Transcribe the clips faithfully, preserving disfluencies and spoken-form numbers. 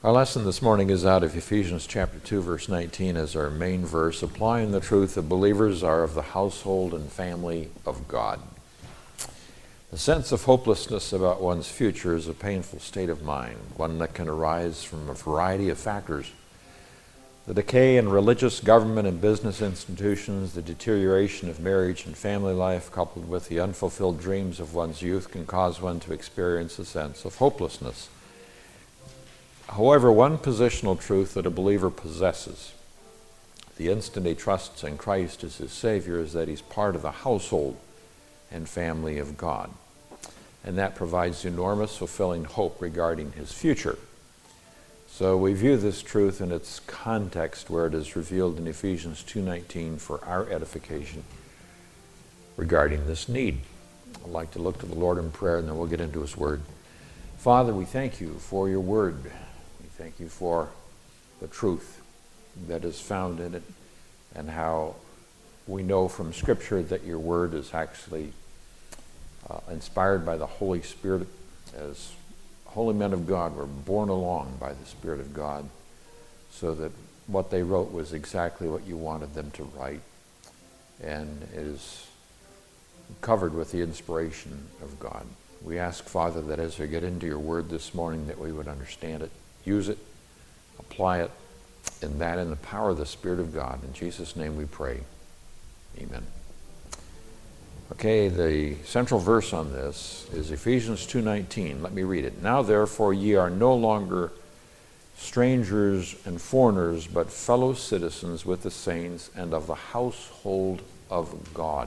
Our lesson this morning is out of Ephesians chapter two, verse nineteen as our main verse, applying the truth that believers are of the household and family of God. The sense of hopelessness about one's future is a painful state of mind, one that can arise from a variety of factors. The decay in religious, government, and business institutions, the deterioration of marriage and family life, coupled with the unfulfilled dreams of one's youth, can cause one to experience a sense of hopelessness. However, one positional truth that a believer possesses, the instant he trusts in Christ as his Savior, is that he's part of the household and family of God. And that provides enormous, fulfilling hope regarding his future. So we view this truth in its context where it is revealed in Ephesians two nineteen for our edification regarding this need. I'd like to look to the Lord in prayer and then we'll get into his word. Father, we thank you for your word. Thank you for the truth that is found in it and how we know from Scripture that your word is actually uh, inspired by the Holy Spirit. As holy men of God were borne along by the Spirit of God so that what they wrote was exactly what you wanted them to write, and it is covered with the inspiration of God. We ask, Father, that as we get into your word this morning that we would understand it, use it, apply it, and that in the power of the Spirit of God. In Jesus' name we pray. Amen. Okay, the central verse on this is Ephesians two nineteen. Let me read it. Now therefore ye are no longer strangers and foreigners, but fellow citizens with the saints and of the household of God.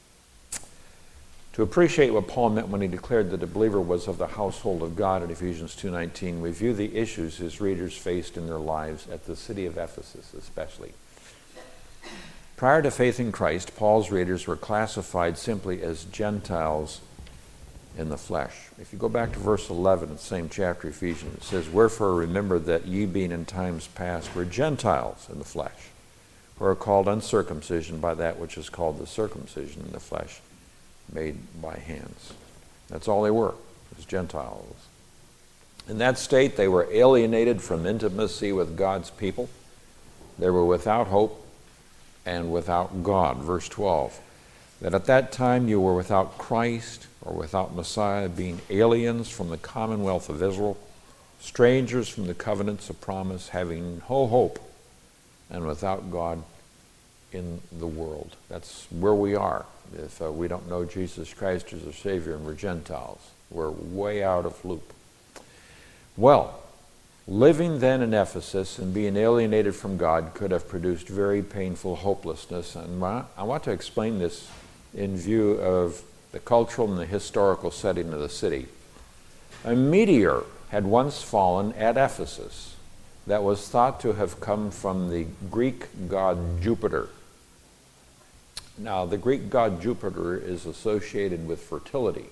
To appreciate what Paul meant when he declared that a believer was of the household of God in Ephesians two nineteen, we view the issues his readers faced in their lives at the city of Ephesus especially. Prior to faith in Christ, Paul's readers were classified simply as Gentiles in the flesh. If you go back to verse eleven of the same chapter, Ephesians, it says, "Wherefore remember that ye being in times past were Gentiles in the flesh, who are called uncircumcision by that which is called the circumcision in the flesh, made by hands." That's all they were, as Gentiles. In that state, they were alienated from intimacy with God's people. They were without hope and without God. Verse twelve, that at that time you were without Christ or without Messiah, being aliens from the commonwealth of Israel, strangers from the covenants of promise, having no hope, and without God in the world. That's where we are. If uh, we don't know Jesus Christ as our Savior and we're Gentiles, we're way out of loop. Well, living then in Ephesus and being alienated from God could have produced very painful hopelessness. And I want to explain this in view of the cultural and the historical setting of the city. A meteor had once fallen at Ephesus that was thought to have come from the Greek god Jupiter. Now, the Greek god Jupiter is associated with fertility.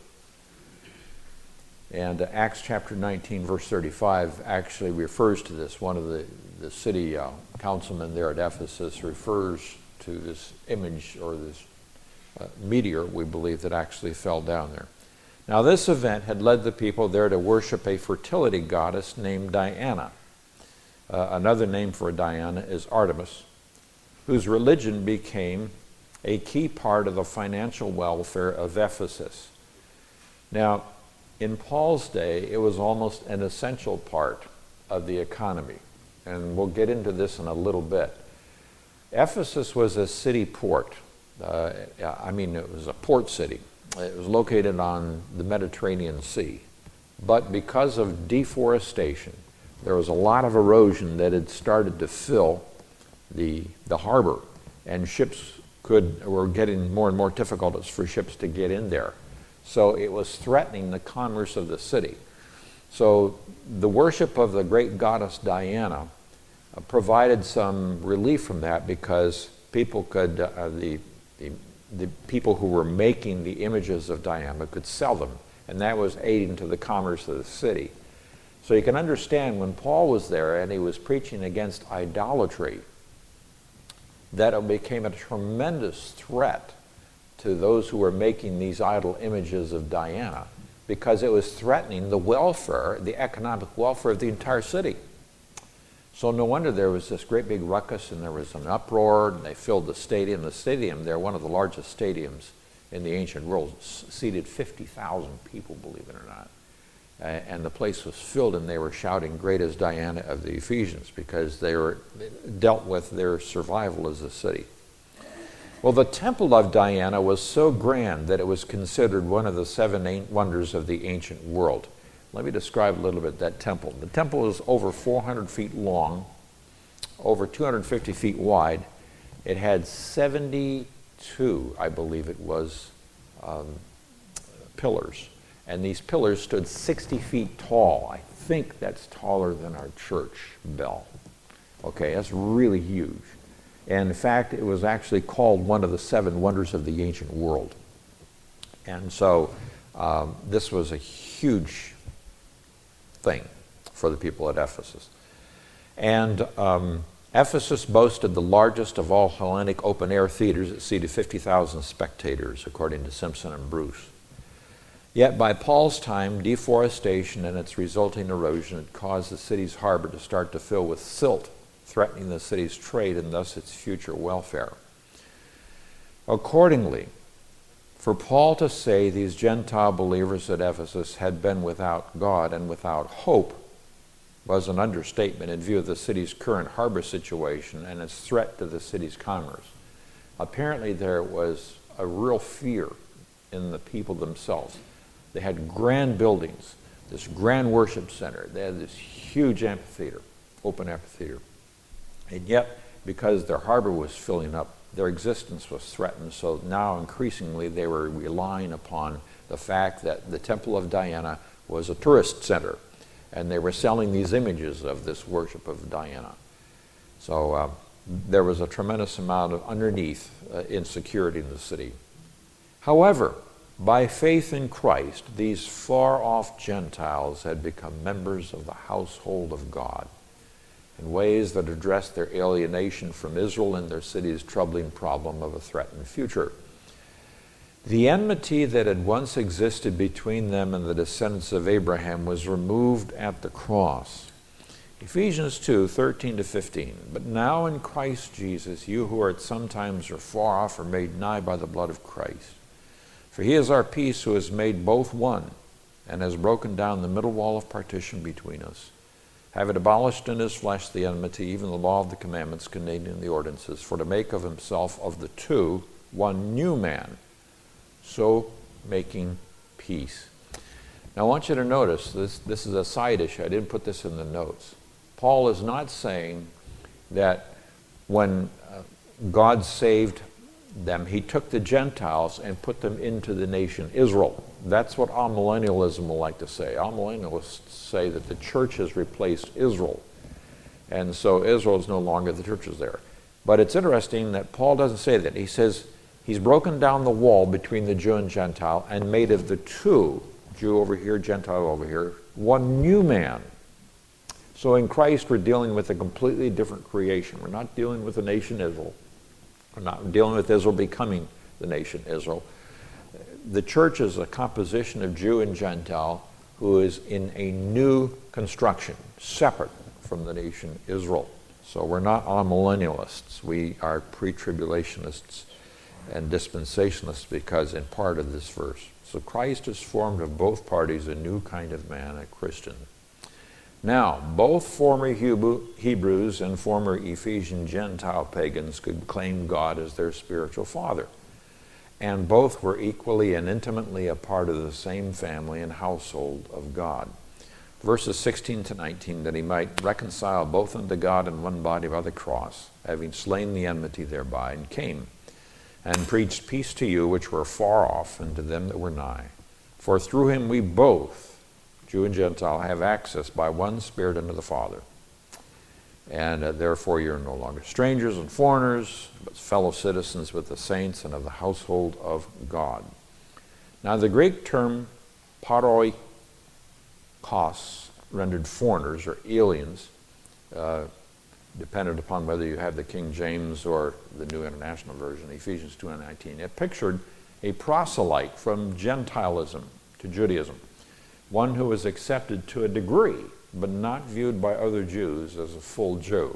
And Acts chapter nineteen, verse thirty-five actually refers to this. One of the, the city uh, councilmen there at Ephesus refers to this image or this uh, meteor, we believe, that actually fell down there. Now, this event had led the people there to worship a fertility goddess named Diana. Uh, another name for Diana is Artemis, whose religion became a key part of the financial welfare of Ephesus. Now, in Paul's day, it was almost an essential part of the economy, and we'll get into this in a little bit. Ephesus was a city port. Uh, I mean, it was a port city. It was located on the Mediterranean Sea, but because of deforestation, there was a lot of erosion that had started to fill the, the harbor, and ships could were getting more and more difficult for ships to get in there. So it was threatening the commerce of the city. So the worship of the great goddess Diana uh, provided some relief from that, because people could, uh, the, the, the people who were making the images of Diana could sell them, and that was aiding to the commerce of the city. So you can understand when Paul was there and he was preaching against idolatry, that it became a tremendous threat to those who were making these idol images of Diana, because it was threatening the welfare, the economic welfare of the entire city. So no wonder there was this great big ruckus and there was an uproar, and they filled the stadium. The stadium, they're one of the largest stadiums in the ancient world, seated fifty thousand people, believe it or not. Uh, and the place was filled, and they were shouting, "Great is Diana of the Ephesians," because they were dealt with their survival as a city. Well, the temple of Diana was so grand that it was considered one of the seven wonders of the ancient world. Let me describe a little bit that temple. The temple is over four hundred feet long, over two hundred fifty feet wide. It had seventy-two, I believe it was, um, pillars. And these pillars stood sixty feet tall. I think that's taller than our church bell. Okay, that's really huge. And in fact, it was actually called one of the seven wonders of the ancient world. And so um, this was a huge thing for the people at Ephesus. And um, Ephesus boasted the largest of all Hellenic open-air theaters. It seated fifty thousand spectators, according to Simpson and Bruce. Yet by Paul's time, deforestation and its resulting erosion had caused the city's harbor to start to fill with silt, threatening the city's trade and thus its future welfare. Accordingly, for Paul to say these Gentile believers at Ephesus had been without God and without hope was an understatement in view of the city's current harbor situation and its threat to the city's commerce. Apparently there was a real fear in the people themselves. They had grand buildings, this grand worship center. They had this huge amphitheater, open amphitheater. And yet, because their harbor was filling up, their existence was threatened. So now increasingly they were relying upon the fact that the Temple of Diana was a tourist center. And they were selling these images of this worship of Diana. So uh, there was a tremendous amount of underneath uh, insecurity in the city. However, by faith in Christ, these far-off Gentiles had become members of the household of God in ways that addressed their alienation from Israel and their city's troubling problem of a threatened future. The enmity that had once existed between them and the descendants of Abraham was removed at the cross. Ephesians two, thirteen to fifteen. But now in Christ Jesus, you who are at some times are far off are made nigh by the blood of Christ. For he is our peace, who has made both one, and has broken down the middle wall of partition between us, having abolished in his flesh the enmity, even the law of the commandments contained in the ordinances, for to make of himself of the two one new man, so making peace. Now I want you to notice, this, this is a side issue. I didn't put this in the notes. Paul is not saying that when uh, God saved them, he took the Gentiles and put them into the nation Israel. That's what amillennialism will like to say. Amillennialists say that the church has replaced Israel. And so Israel is no longer, the church is there. But it's interesting that Paul doesn't say that. He says he's broken down the wall between the Jew and Gentile and made of the two, Jew over here, Gentile over here, one new man. So in Christ we're dealing with a completely different creation. We're not dealing with the nation Israel. We're not dealing with Israel becoming the nation Israel. The church is a composition of Jew and Gentile who is in a new construction, separate from the nation Israel. So we're not amillennialists. We are pre-tribulationists and dispensationalists because in part of this verse. So Christ has formed of both parties a new kind of man, a Christian. Now, both former Hebrew, Hebrews and former Ephesian Gentile pagans could claim God as their spiritual father. And both were equally and intimately a part of the same family and household of God. Verses sixteen to nineteen, that he might reconcile both unto God in one body by the cross, having slain the enmity thereby, and came, and preached peace to you which were far off, and to them that were nigh. For through him we both, Jew and Gentile, have access by one Spirit unto the Father. And uh, therefore you're no longer strangers and foreigners, but fellow citizens with the saints and of the household of God. Now the Greek term paroikos, rendered foreigners or aliens, uh, dependent upon whether you have the King James or the New International Version, Ephesians two and nineteen. It pictured a proselyte from Gentilism to Judaism, one who was accepted to a degree but not viewed by other Jews as a full Jew.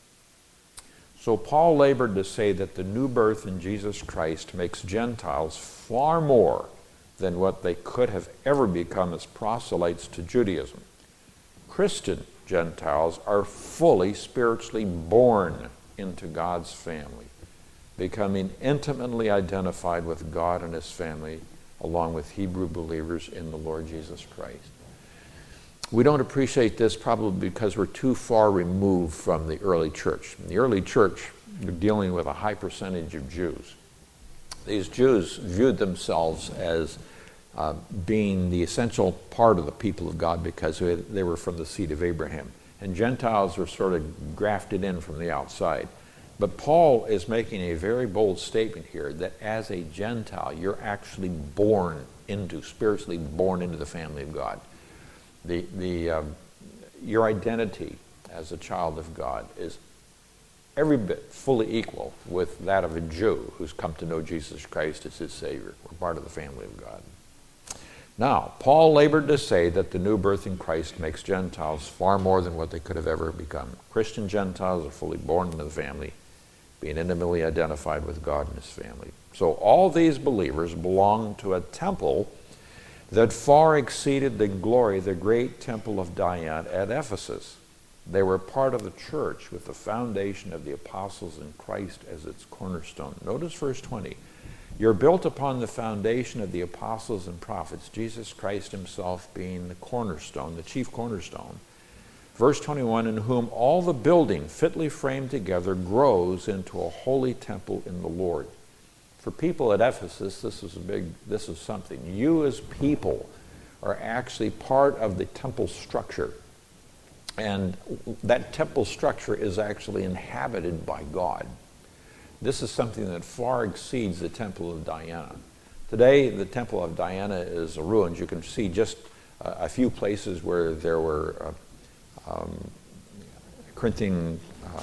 So Paul labored to say that the new birth in Jesus Christ makes Gentiles far more than what they could have ever become as proselytes to Judaism. Christian Gentiles are fully spiritually born into God's family, becoming intimately identified with God and his family, along with Hebrew believers in the Lord Jesus Christ. We don't appreciate this probably because we're too far removed from the early church. In the early church, you're dealing with a high percentage of Jews. These Jews viewed themselves as uh, being the essential part of the people of God because they were from the seed of Abraham. And Gentiles were sort of grafted in from the outside. But Paul is making a very bold statement here that as a Gentile, you're actually born into, spiritually born into the family of God. The, the, um, your identity as a child of God is every bit fully equal with that of a Jew who's come to know Jesus Christ as his Savior. We're part of the family of God. Now, Paul labored to say that the new birth in Christ makes Gentiles far more than what they could have ever become. Christian Gentiles are fully born into the family, being intimately identified with God and his family. So all these believers belong to a temple that far exceeded the glory, the great temple of Diana at Ephesus. They were part of the church with the foundation of the apostles in Christ as its cornerstone. Notice verse twenty. You're built upon the foundation of the apostles and prophets, Jesus Christ himself being the cornerstone, the chief cornerstone. Verse twenty-one, in whom all the building fitly framed together grows into a holy temple in the Lord. For people at Ephesus, this is a big, this is something. You as people are actually part of the temple structure. And that temple structure is actually inhabited by God. This is something that far exceeds the temple of Diana. Today, the temple of Diana is a ruin. You can see just uh, a few places where there were uh, um, Corinthian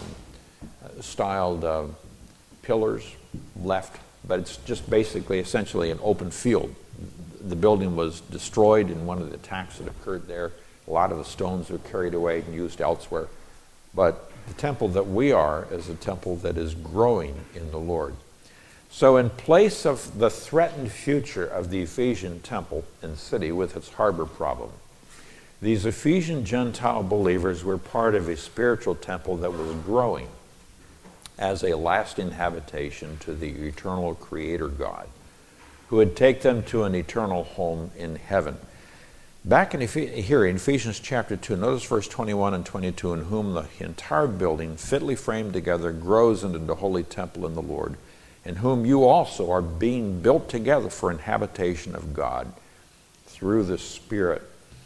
um, styled uh, pillars left. But it's just basically, essentially, an open field. The building was destroyed in one of the attacks that occurred there. A lot of the stones were carried away and used elsewhere. But the temple that we are is a temple that is growing in the Lord. So in place of the threatened future of the Ephesian temple and city with its harbor problem, these Ephesian Gentile believers were part of a spiritual temple that was growing as a lasting habitation to the eternal Creator God, who would take them to an eternal home in heaven. Back in Ephes- here in Ephesians chapter two, notice verse twenty-one and twenty-two, in whom the entire building, fitly framed together, grows into the holy temple in the Lord, in whom you also are being built together for an habitation of God through the Spirit.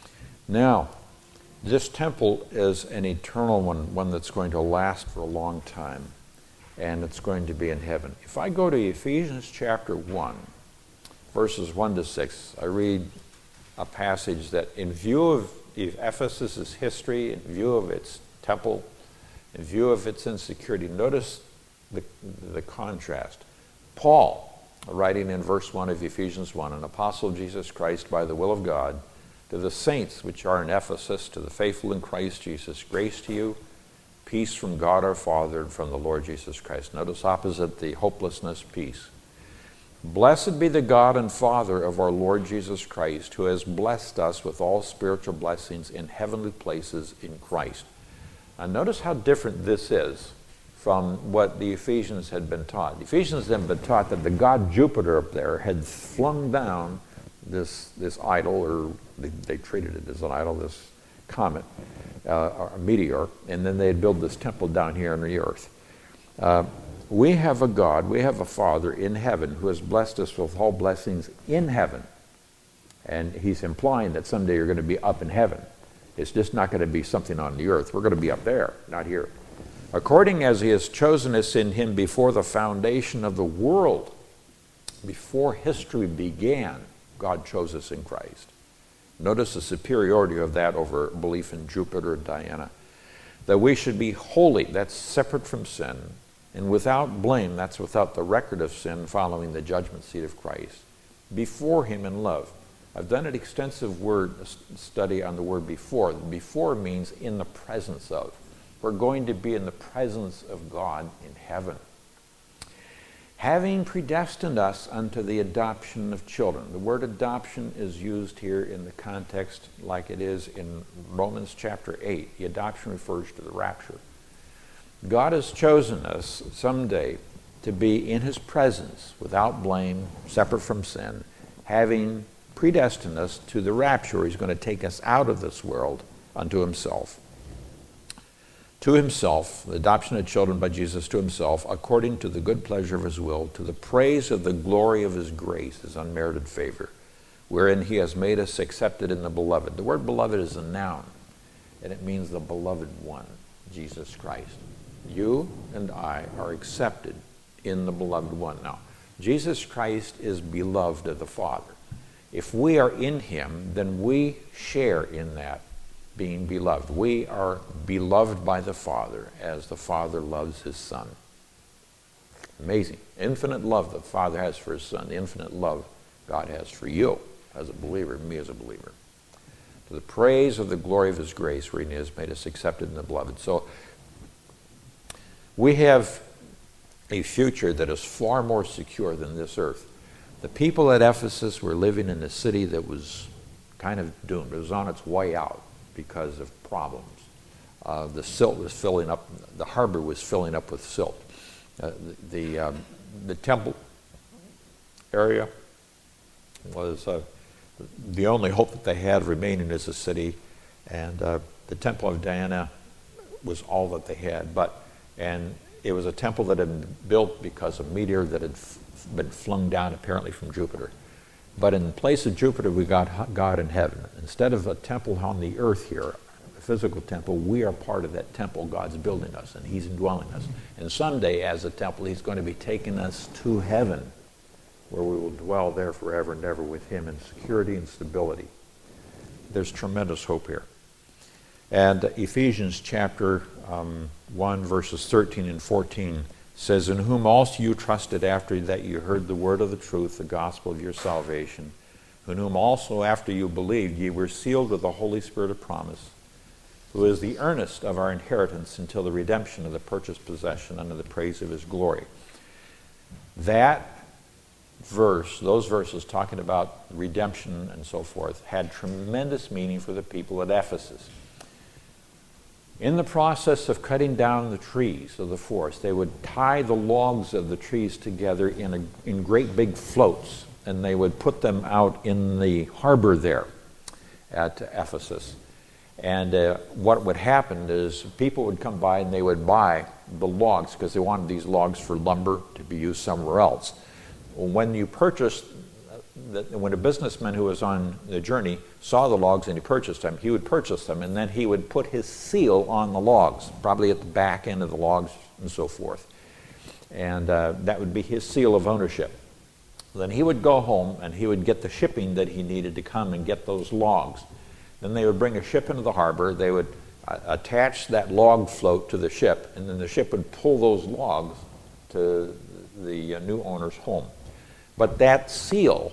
Now, this temple is an eternal one, one that's going to last for a long time. And it's going to be in heaven. If I go to Ephesians chapter one, verses one to six, I read a passage that in view of Ephesus' history, in view of its temple, in view of its insecurity, notice the, the contrast. Paul, writing in verse one of Ephesians one, an apostle of Jesus Christ by the will of God, to the saints which are in Ephesus, to the faithful in Christ Jesus, grace to you, peace from God our Father and from the Lord Jesus Christ. Notice opposite the hopelessness, peace. Blessed be the God and Father of our Lord Jesus Christ, who has blessed us with all spiritual blessings in heavenly places in Christ. Now notice how different this is from what the Ephesians had been taught. The Ephesians had been taught that the god Jupiter up there had flung down this, this idol, or they, they treated it as an idol, this comet, uh, or a meteor, and then they'd build this temple down here on the earth. Uh, we have a God, we have a Father in heaven who has blessed us with all blessings in heaven. And he's implying that someday you're going to be up in heaven. It's just not going to be something on the earth. We're going to be up there, not here. According as he has chosen us in him before the foundation of the world, before history began, God chose us in Christ. Notice the superiority of that over belief in Jupiter and Diana. That we should be holy, that's separate from sin, and without blame, that's without the record of sin following the judgment seat of Christ, before him in love, I've done an extensive word study on the word before. Before means in the presence of. We're going to be in the presence of God in heaven. Having predestined us unto the adoption of children. The word adoption is used here in the context like it is in Romans chapter eight. The adoption refers to the rapture. God has chosen us someday to be in his presence without blame, separate from sin, having predestined us to the rapture. He's going to take us out of this world unto himself. To himself, the adoption of children by Jesus to himself, according to the good pleasure of his will, to the praise of the glory of his grace, his unmerited favor, wherein he has made us accepted in the beloved. The word beloved is a noun, and it means the beloved one, Jesus Christ. You and I are accepted in the beloved one. Now, Jesus Christ is beloved of the Father. If we are in him, then we share in that being beloved. We are beloved by the Father as the Father loves his Son. Amazing. Infinite love the Father has for his Son. The infinite love God has for you as a believer, me as a believer. To the praise of the glory of his grace, wherein he has made us accepted in the beloved. So we have a future that is far more secure than this earth. The people at Ephesus were living in a city that was kind of doomed. It was on its way out because of problems. Uh, the silt was filling up, the harbor was filling up with silt. Uh, the, the, um, the temple area was uh, the only hope that they had remaining as a city, and uh, the Temple of Diana was all that they had. But and it was a temple that had been built because of a meteor that had f- been flung down apparently from Jupiter. But in place of Jupiter, we got God in heaven. Instead of a temple on the earth here, a physical temple, we are part of that temple God's building us, and he's indwelling us. And someday, as a temple, he's going to be taking us to heaven, where we will dwell there forever and ever with him in security and stability. There's tremendous hope here. And Ephesians chapter um, one, verses thirteen and fourteen says, in whom also you trusted after that you heard the word of the truth, the gospel of your salvation, in whom also after you believed ye were sealed with the Holy Spirit of promise, who is the earnest of our inheritance until the redemption of the purchased possession unto the praise of his glory. That verse, those verses talking about redemption and so forth, had tremendous meaning for the people at Ephesus. In the process of cutting down the trees of the forest, they would tie the logs of the trees together in, a, in great big floats, and they would put them out in the harbor there at Ephesus. And uh, what would happen is people would come by and they would buy the logs because they wanted these logs for lumber to be used somewhere else. When you purchased, when a businessman who was on the journey saw the logs and he purchased them, he would purchase them and then he would put his seal on the logs, probably at the back end of the logs and so forth. And uh, that would be his seal of ownership. Then he would go home and he would get the shipping that he needed to come and get those logs. Then they would bring a ship into the harbor, they would uh, attach that log float to the ship, and then the ship would pull those logs to the uh, new owner's home. But that seal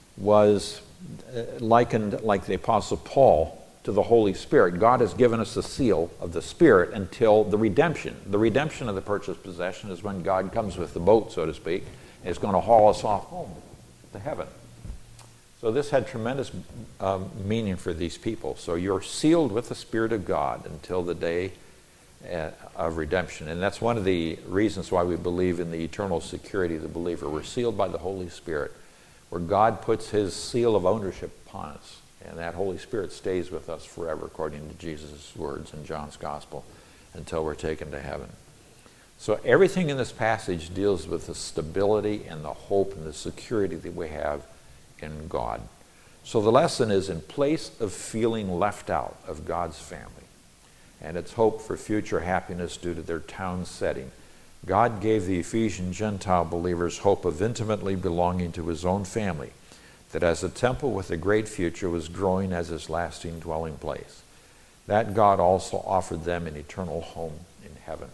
was likened, like the Apostle Paul, to the Holy Spirit. God has given us the seal of the Spirit until the redemption. The redemption of the purchased possession is when God comes with the boat, so to speak, and is going to haul us off home to heaven. So this had tremendous um, meaning for these people. So you're sealed with the Spirit of God until the day uh, of redemption. And that's one of the reasons why we believe in the eternal security of the believer. We're sealed by the Holy Spirit, where God puts his seal of ownership upon us. And that Holy Spirit stays with us forever, according to Jesus' words in John's Gospel, until we're taken to heaven. So everything in this passage deals with the stability and the hope and the security that we have in God. So the lesson is, in place of feeling left out of God's family and its hope for future happiness due to their town setting, God gave the Ephesian Gentile believers hope of intimately belonging to his own family, that as a temple with a great future was growing as his lasting dwelling place. That God also offered them an eternal home in heaven.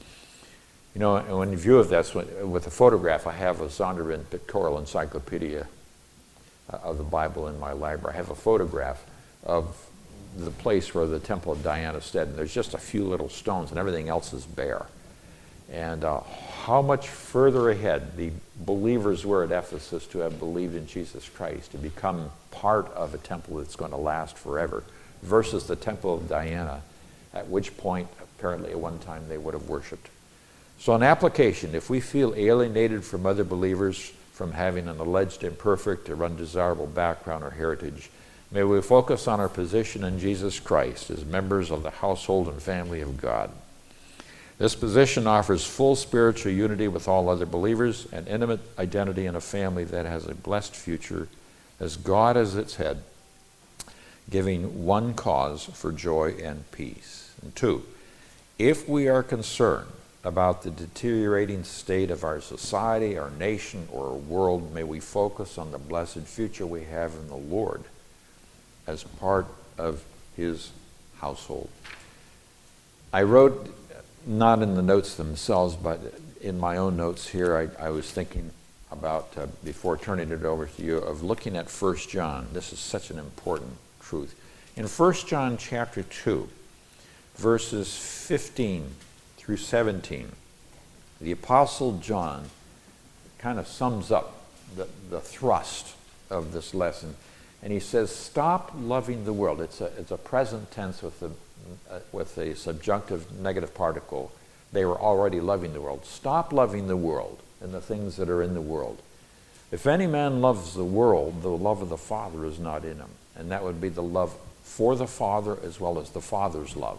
You know, and in view of this, with the photograph, I have a Zondervan Pictorial Encyclopedia uh, of the Bible in my library. I have a photograph of the place where the Temple of Diana stood, and there's just a few little stones, and everything else is bare. And uh, how much further ahead the believers were at Ephesus to have believed in Jesus Christ, to become part of a temple that's going to last forever, versus the Temple of Diana, at which point, apparently at one time, they would have worshipped. So an application, if we feel alienated from other believers, from having an alleged imperfect or undesirable background or heritage, may we focus on our position in Jesus Christ as members of the household and family of God. This position offers full spiritual unity with all other believers and intimate identity in a family that has a blessed future as God as its head, giving one cause for joy and peace. And two, if we are concerned about the deteriorating state of our society, our nation, or our world, may we focus on the blessed future we have in the Lord as part of His household. I wrote, not in the notes themselves, but in my own notes here, I, I was thinking about, uh, before turning it over to you, of looking at First John. This is such an important truth. In First John chapter two, verses fifteen through seventeen, the Apostle John kind of sums up the, the thrust of this lesson. And he says, stop loving the world. It's a, it's a present tense with a, uh, with a subjunctive negative particle. They were already loving the world. Stop loving the world and the things that are in the world. If any man loves the world, the love of the Father is not in him. And that would be the love for the Father as well as the Father's love.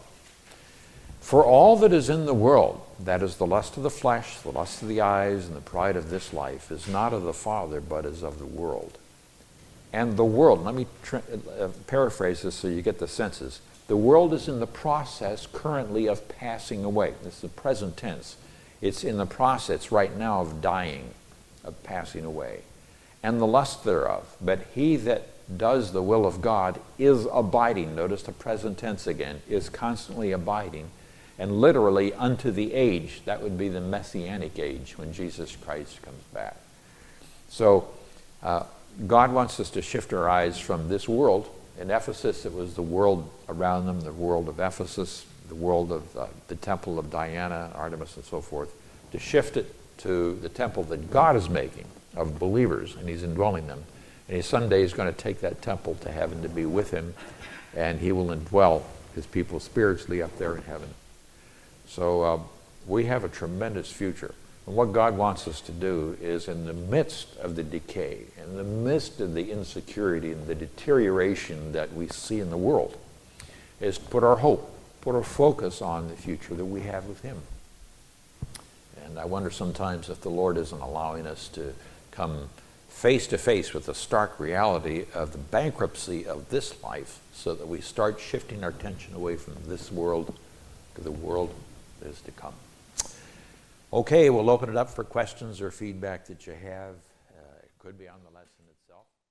For all that is in the world, that is the lust of the flesh, the lust of the eyes, and the pride of this life, is not of the Father, but is of the world. And the world, let me tra- uh, paraphrase this so you get the senses. The world is in the process currently of passing away. This is the present tense. It's in the process right now of dying, of passing away. And the lust thereof. But he that does the will of God is abiding. Notice the present tense again, is constantly abiding. And literally unto the age, that would be the Messianic age when Jesus Christ comes back. So, uh, God wants us to shift our eyes from this world. In Ephesus, it was the world around them, the world of Ephesus, the world of uh, the temple of Diana, Artemis, and so forth, to shift it to the temple that God is making of believers, and He's indwelling them. And He someday is going to take that temple to heaven to be with Him, and He will indwell His people spiritually up there in heaven. So uh, we have a tremendous future. And what God wants us to do is, in the midst of the decay, in the midst of the insecurity and the deterioration that we see in the world, is put our hope, put our focus on the future that we have with Him. And I wonder sometimes if the Lord isn't allowing us to come face to face with the stark reality of the bankruptcy of this life, so that we start shifting our attention away from this world to the world that is to come. Okay, we'll open it up for questions or feedback that you have. Uh, it could be on the lesson itself.